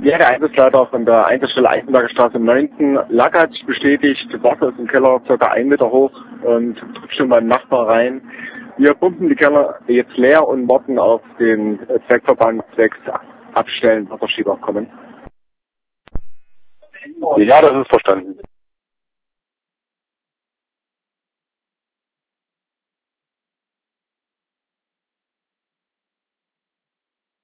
Ja, der Einsatzleiter von der Einsatzstelle Eisenberger Straße 9. Lack hat bestätigt, Wasser ist im Keller ca. 1 Meter hoch und trifft schon beim Nachbar rein. Wir pumpen die Keller jetzt leer und warten auf den Zweckverband zwecks Abstellen Wasserschieber kommen. Ja, das ist verstanden.